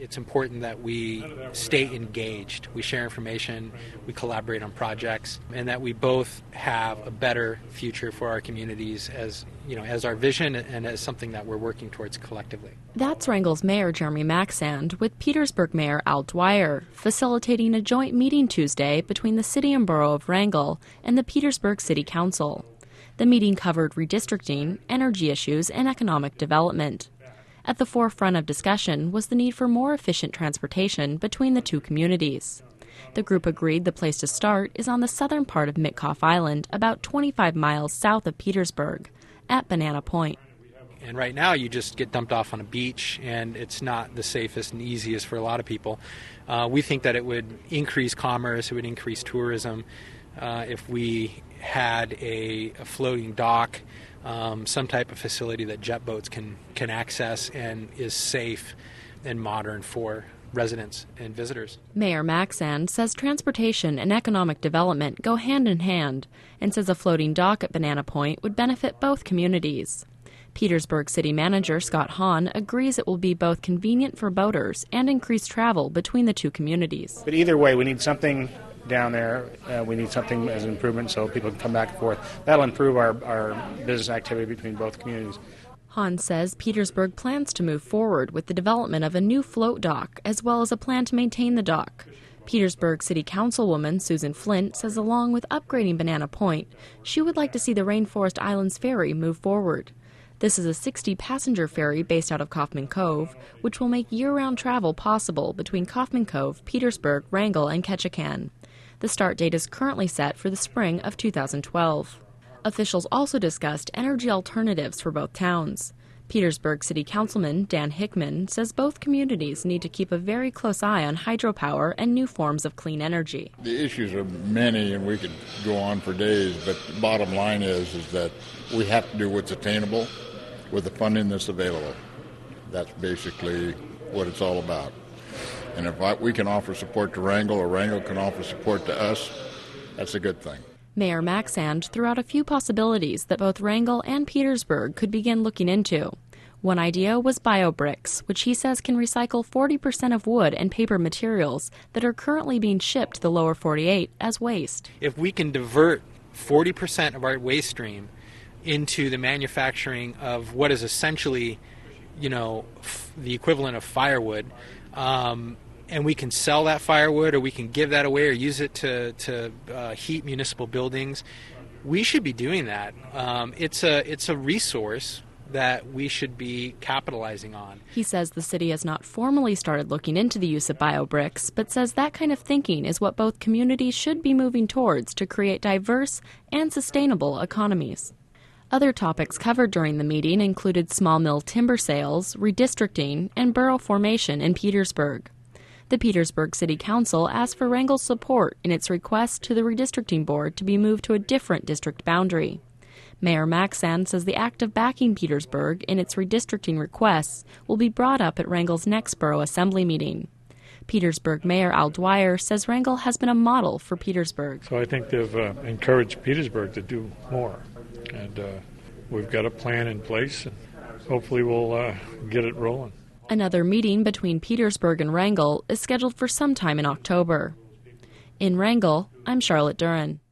it's important that we stay engaged. We share information, we collaborate on projects, and that we both have a better future for our communities as our vision and as something that we're working towards collectively. That's Wrangell's Mayor Jeremy Maxand with Petersburg Mayor Al Dwyer facilitating a joint meeting Tuesday between the City and Borough of Wrangell and the Petersburg City Council. The meeting covered redistricting, energy issues, and economic development. At the forefront of discussion was the need for more efficient transportation between the two communities. The group agreed the place to start is on the southern part of Mitkoff Island, about 25 miles south of Petersburg, at Banana Point. And right now you just get dumped off on a beach, and it's not the safest and easiest for a lot of people. We think that it would increase commerce, it would increase tourism if we had a floating dock, some type of facility that jet boats can access and is safe and modern for residents and visitors. Mayor Maxand says transportation and economic development go hand in hand and says a floating dock at Banana Point would benefit both communities. Petersburg City Manager Scott Hahn agrees it will be both convenient for boaters and increase travel between the two communities. But either way, we need something down there. We need something as an improvement so people can come back and forth. That'll improve our business activity between both communities. Hahn says Petersburg plans to move forward with the development of a new float dock as well as a plan to maintain the dock. Petersburg City Councilwoman Susan Flint says along with upgrading Banana Point, she would like to see the Rainforest Islands Ferry move forward. This is a 60-passenger ferry based out of Kaufman Cove, which will make year-round travel possible between Kaufman Cove, Petersburg, Wrangell, and Ketchikan. The start date is currently set for the spring of 2012. Officials also discussed energy alternatives for both towns. Petersburg City Councilman Dan Hickman says both communities need to keep a very close eye on hydropower and new forms of clean energy. The issues are many, and we could go on for days, but the bottom line is that we have to do what's attainable with the funding that's available. That's basically what it's all about. And if we can offer support to Wrangell, or Wrangell can offer support to us, that's a good thing. Mayor Maxand threw out a few possibilities that both Wrangell and Petersburg could begin looking into. One idea was BioBricks, which he says can recycle 40% of wood and paper materials that are currently being shipped to the lower 48 as waste. If we can divert 40% of our waste stream into the manufacturing of what is essentially, the equivalent of firewood, and we can sell that firewood, or we can give that away, or use it to heat municipal buildings, we should be doing that. It's a resource that we should be capitalizing on. He says the city has not formally started looking into the use of BioBricks, but says that kind of thinking is what both communities should be moving towards to create diverse and sustainable economies. Other topics covered during the meeting included small mill timber sales, redistricting, and borough formation in Petersburg. The Petersburg City Council asked for Wrangell's support in its request to the redistricting board to be moved to a different district boundary. Mayor Maxand says the act of backing Petersburg in its redistricting requests will be brought up at Wrangell's next borough assembly meeting. Petersburg Mayor Al Dwyer says Wrangell has been a model for Petersburg. So I think they've encouraged Petersburg to do more. And we've got a plan in place, and hopefully we'll get it rolling. Another meeting between Petersburg and Wrangell is scheduled for sometime in October. In Wrangell, I'm Charlotte Duran.